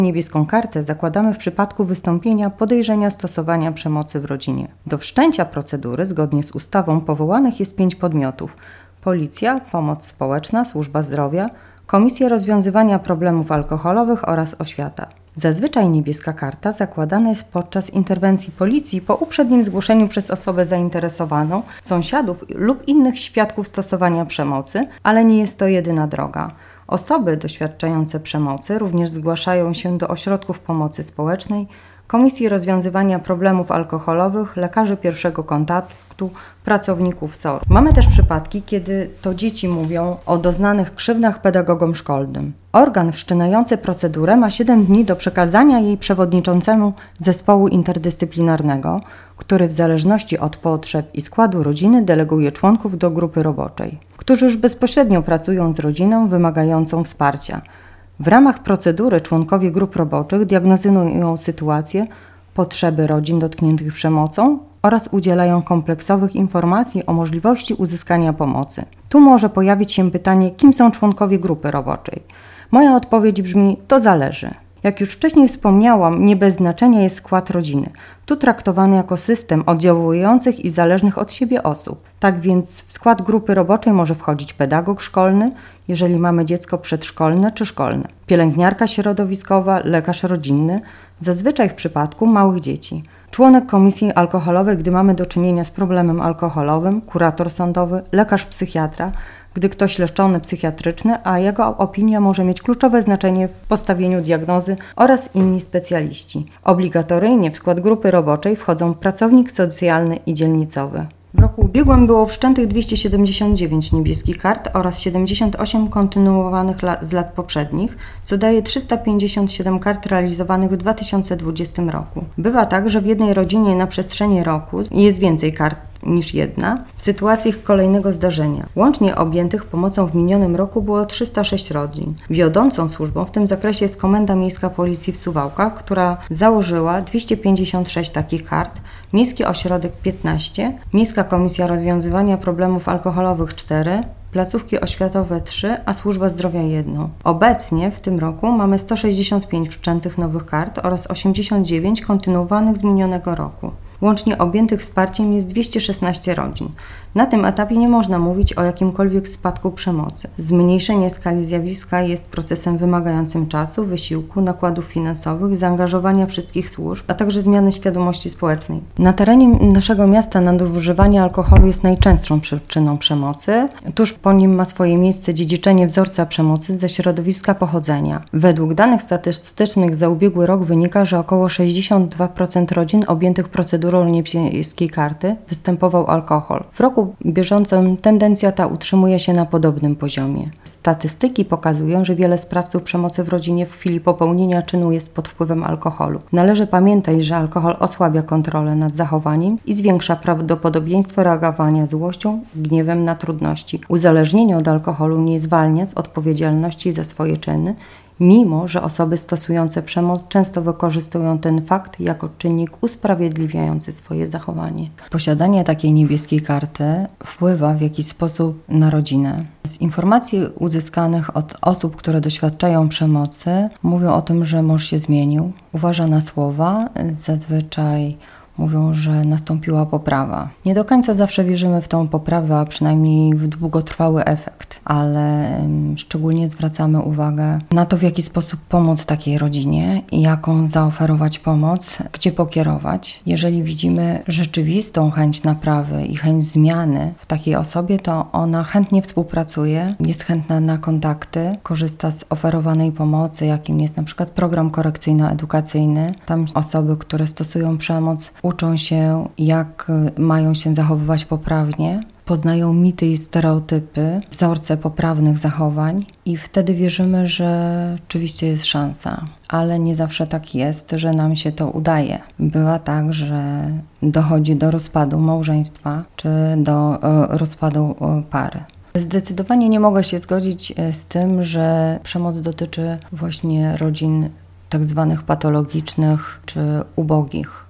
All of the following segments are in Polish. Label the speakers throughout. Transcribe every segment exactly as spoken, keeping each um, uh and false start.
Speaker 1: Niebieską kartę zakładamy w przypadku wystąpienia podejrzenia stosowania przemocy w rodzinie. Do wszczęcia procedury zgodnie z ustawą powołanych jest pięć podmiotów: Policja, Pomoc Społeczna, Służba Zdrowia, Komisja Rozwiązywania Problemów Alkoholowych oraz Oświata. Zazwyczaj niebieska karta zakładana jest podczas interwencji policji po uprzednim zgłoszeniu przez osobę zainteresowaną, sąsiadów lub innych świadków stosowania przemocy, ale nie jest to jedyna droga. Osoby doświadczające przemocy również zgłaszają się do ośrodków pomocy społecznej, Komisji Rozwiązywania Problemów Alkoholowych, lekarzy pierwszego kontaktu, pracowników S O R. Mamy też przypadki, kiedy to dzieci mówią o doznanych krzywdach pedagogom szkolnym. Organ wszczynający procedurę ma siedem dni do przekazania jej przewodniczącemu zespołu interdyscyplinarnego, który w zależności od potrzeb i składu rodziny deleguje członków do grupy roboczej, którzy już bezpośrednio pracują z rodziną wymagającą wsparcia. W ramach procedury członkowie grup roboczych diagnozują sytuację, potrzeby rodzin dotkniętych przemocą oraz udzielają kompleksowych informacji o możliwości uzyskania pomocy. Tu może pojawić się pytanie, kim są członkowie grupy roboczej. Moja odpowiedź brzmi: to zależy. Jak już wcześniej wspomniałam, nie bez znaczenia jest skład rodziny. Tu traktowany jako system oddziałujących i zależnych od siebie osób. Tak więc w skład grupy roboczej może wchodzić pedagog szkolny, jeżeli mamy dziecko przedszkolne czy szkolne, pielęgniarka środowiskowa, lekarz rodzinny, zazwyczaj w przypadku małych dzieci, członek komisji alkoholowej, gdy mamy do czynienia z problemem alkoholowym, kurator sądowy, lekarz psychiatra, gdy ktoś leczony psychiatryczny, a jego opinia może mieć kluczowe znaczenie w postawieniu diagnozy, oraz inni specjaliści. Obligatoryjnie w skład grupy roboczej wchodzą pracownik socjalny i dzielnicowy. W roku ubiegłym było wszczętych dwieście siedemdziesiąt dziewięć niebieskich kart oraz siedemdziesiąt osiem kontynuowanych la- z lat poprzednich, co daje trzysta pięćdziesiąt siedem kart realizowanych w dwa tysiące dwudziestym roku. Bywa tak, że w jednej rodzinie na przestrzeni roku jest więcej kart niż jedna w sytuacjach kolejnego zdarzenia. Łącznie objętych pomocą w minionym roku było trzysta sześć rodzin. Wiodącą służbą w tym zakresie jest Komenda Miejska Policji w Suwałkach, która założyła dwieście pięćdziesiąt sześć takich kart, Miejski Ośrodek piętnaście, Miejska Komisja Rozwiązywania Problemów Alkoholowych cztery, placówki oświatowe trzy, a Służba Zdrowia jedną. Obecnie w tym roku mamy sto sześćdziesiąt pięć wszczętych nowych kart oraz osiemdziesiąt dziewięć kontynuowanych z minionego roku. Łącznie objętych wsparciem jest dwieście szesnaście rodzin. Na tym etapie nie można mówić o jakimkolwiek spadku przemocy. Zmniejszenie skali zjawiska jest procesem wymagającym czasu, wysiłku, nakładów finansowych, zaangażowania wszystkich służb, a także zmiany świadomości społecznej. Na terenie naszego miasta nadużywanie alkoholu jest najczęstszą przyczyną przemocy. Tuż po nim ma swoje miejsce dziedziczenie wzorca przemocy ze środowiska pochodzenia. Według danych statystycznych za ubiegły rok wynika, że około sześćdziesiąt dwa procent rodzin objętych procedurą niebieskiej karty występował alkohol. W roku bieżącym tendencja ta utrzymuje się na podobnym poziomie. Statystyki pokazują, że wiele sprawców przemocy w rodzinie w chwili popełnienia czynu jest pod wpływem alkoholu. Należy pamiętać, że alkohol osłabia kontrolę nad zachowaniem i zwiększa prawdopodobieństwo reagowania złością, gniewem na trudności. Uzależnienie od alkoholu nie zwalnia z odpowiedzialności za swoje czyny, mimo że osoby stosujące przemoc często wykorzystują ten fakt jako czynnik usprawiedliwiający swoje zachowanie. Posiadanie takiej niebieskiej karty wpływa w jakiś sposób na rodzinę. Z informacji uzyskanych od osób, które doświadczają przemocy, mówią o tym, że mąż się zmienił, uważa na słowa, zazwyczaj mówią, że nastąpiła poprawa. Nie do końca zawsze wierzymy w tą poprawę, a przynajmniej w długotrwały efekt, ale szczególnie zwracamy uwagę na to, w jaki sposób pomóc takiej rodzinie i jaką zaoferować pomoc, gdzie pokierować. Jeżeli widzimy rzeczywistą chęć naprawy i chęć zmiany w takiej osobie, to ona chętnie współpracuje, jest chętna na kontakty, korzysta z oferowanej pomocy, jakim jest na przykład program korekcyjno-edukacyjny. Tam osoby, które stosują przemoc, uczą się, jak mają się zachowywać poprawnie, poznają mity i stereotypy, wzorce poprawnych zachowań i wtedy wierzymy, że rzeczywiście jest szansa. Ale nie zawsze tak jest, że nam się to udaje. Bywa tak, że dochodzi do rozpadu małżeństwa czy do e, rozpadu e, pary. Zdecydowanie nie mogę się zgodzić z tym, że przemoc dotyczy właśnie rodzin tak zwanych patologicznych czy ubogich.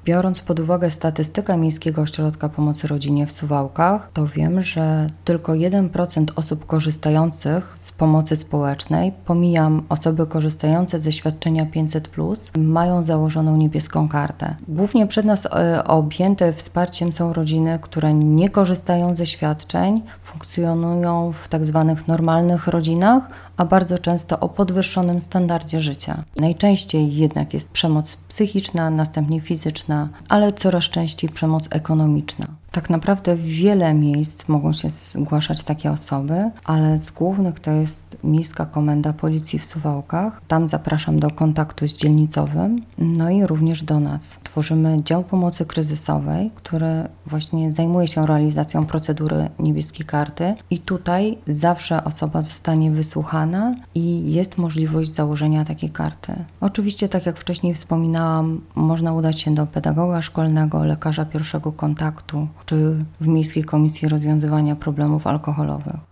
Speaker 1: Biorąc pod uwagę statystykę Miejskiego Ośrodka Pomocy Rodzinie w Suwałkach, to wiem, że tylko jeden procent osób korzystających z pomocy społecznej, pomijam osoby korzystające ze świadczenia pięćset plus, mają założoną niebieską kartę. Głównie przez nas e, objęte wsparciem są rodziny, które nie korzystają ze świadczeń, funkcjonują w tak zwanych normalnych rodzinach, a bardzo często o podwyższonym standardzie życia. Najczęściej jednak jest przemoc psychiczna, następnie fizyczna, ale coraz częściej przemoc ekonomiczna. Tak naprawdę w wiele miejsc mogą się zgłaszać takie osoby, ale z głównych to jest Miejska Komenda Policji w Suwałkach. Tam zapraszam do kontaktu z dzielnicowym, no i również do nas. Tworzymy dział pomocy kryzysowej, który właśnie zajmuje się realizacją procedury niebieskiej karty i tutaj zawsze osoba zostanie wysłuchana i jest możliwość założenia takiej karty. Oczywiście, tak jak wcześniej wspominałam, można udać się do pedagoga szkolnego, lekarza pierwszego kontaktu, czy w Miejskiej Komisji Rozwiązywania Problemów Alkoholowych.